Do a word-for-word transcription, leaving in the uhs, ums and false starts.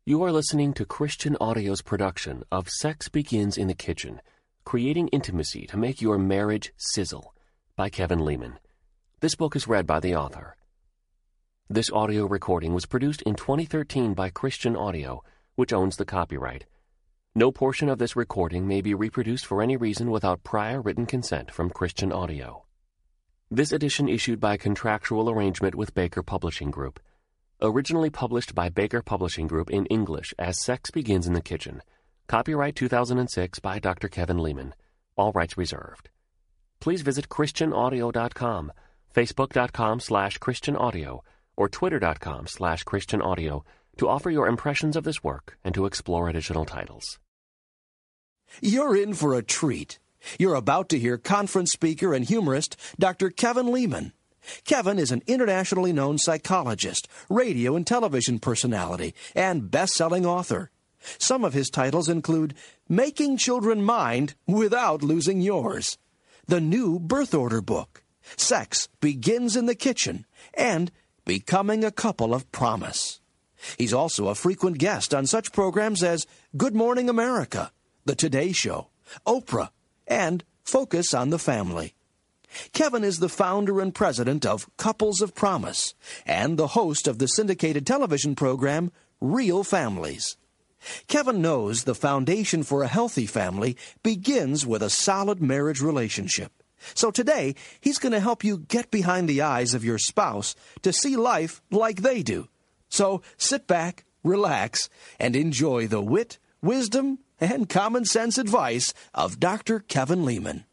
You are listening to Christian Audio's production of Sex Begins in the Kitchen, Creating Intimacy to Make Your Marriage Sizzle by Kevin Leman. This book is read by the author. This audio recording was produced in twenty thirteen by Christian Audio, which owns the copyright. No portion of this recording may be reproduced for any reason without prior written consent from Christian Audio. This edition issued by contractual arrangement with Baker Publishing Group. Originally published by Baker Publishing Group in English as Sex Begins in the Kitchen. Copyright two thousand six by Doctor Kevin Leman. All rights reserved. Please visit Christian Audio dot com, Facebook dot com slash Christian Audio, or Twitter dot com slash Christian Audio to offer your impressions of this work and to explore additional titles. You're in for a treat. You're about to hear conference speaker and humorist Doctor Kevin Leman. Kevin is an internationally known psychologist, radio and television personality, and best-selling author. Some of his titles include Making Children Mind Without Losing Yours, The New Birth Order Book, Sex Begins in the Kitchen, and Becoming a Couple of Promise. He's also a frequent guest on such programs as Good Morning America, The Today Show, Oprah, and Focus on the Family. Kevin is the founder and president of Couples of Promise and the host of the syndicated television program Real Families. Kevin knows the foundation for a healthy family begins with a solid marriage relationship. So today, he's going to help you get behind the eyes of your spouse to see life like they do. So sit back, relax, and enjoy the wit, wisdom, and common sense advice of Doctor Kevin Leman.